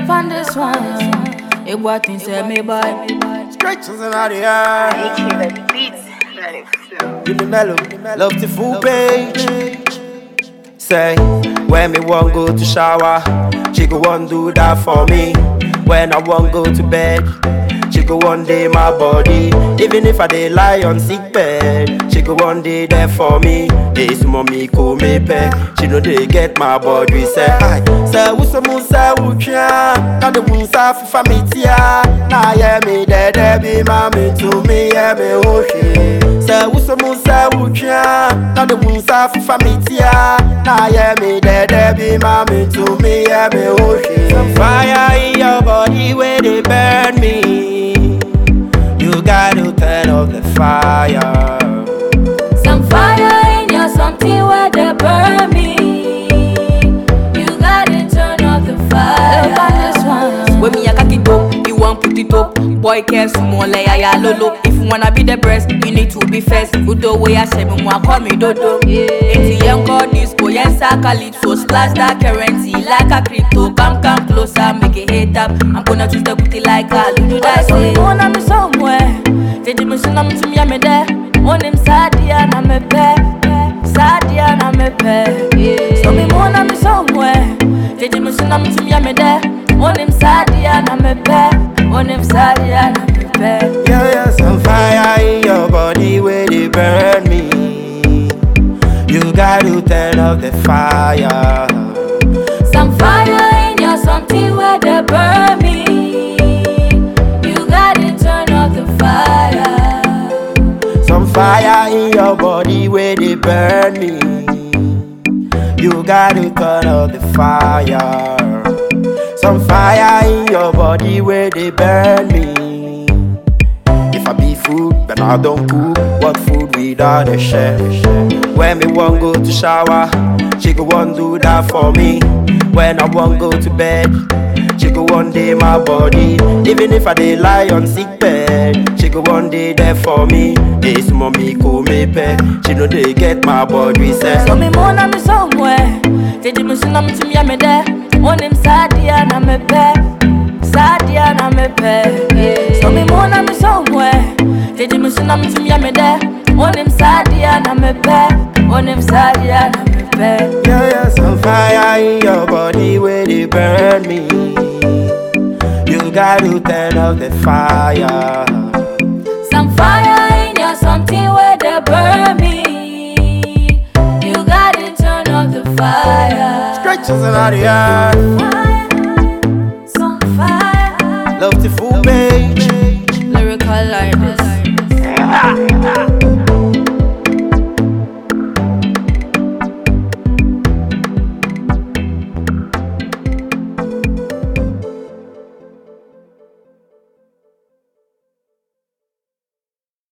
on this one. It what things say me boy. Stretches in the air. Give me mellow, love the full page. Say, when me want go to shower, she go want do that for me. When I want go to bed, she go one day my body. Even if I dey lie on sick bed, she go one day there for me. This mommy call me pay. She know they get my body. Say, I say wusa musa wucha, na de musa fufa mitia. Na ye me de be mami to me ye me oshi. Say wusa musa wucha, na de musa fufa mitia. Na ye me de be mami to me ye me oshi. Some fire in your body where they burn me. You gotta turn off the fire. Some fire in your something where they burn me. You gotta turn off the fire. Look on this one. When me a cock it up, you want put it up. Boy care small like ya lolo. If you wanna be the best, you need to be first. Good the way I say me want call me dodo. It's young call disco, yes I calypso. Splash that currency like a crypto. Come closer, make it hit up. I'm gonna twist the booty like a lulu. That's it. Wanna me somewhere. Did you say I'm to me? I'm there. On him Sadia na me pe, Sadia na me pe. So me wanna me somewhere. Did you say I'm to me? I'm there. On him Sadia na me pe, on him Sadia na me pe. Yeah, some fire in your body where they burn me. You gotta turn off the fire. Some fire in your something where they burn me. You gotta turn off the fire. Some fire in your body where they burn me. You gotta turn off the fire. Some fire in your body where they burn me. If I be food, then I don't cook. What food without a chef? When me want go to shower, she go want do that for me. When I want go to bed, she go one day my body. Even if I dey lie on sick bed, she go one day there for me. This mommy call me pay. She know they get my body. Say, so me wanna me somewhere. Did you say I'm to me? I'm there. On him Sadia na me pe, Sadia na me pe. So me wanna me somewhere. Did you say I'm to me? I'm there. On him Sadia na me pe, on him Sadia na me pe. Yeah, some fire in your body where they burn me. You gotta turn off the fire. Some fire in your something where they burn me. You gotta turn off the fire. Stretches in the air. Fire, some fire. Love the food.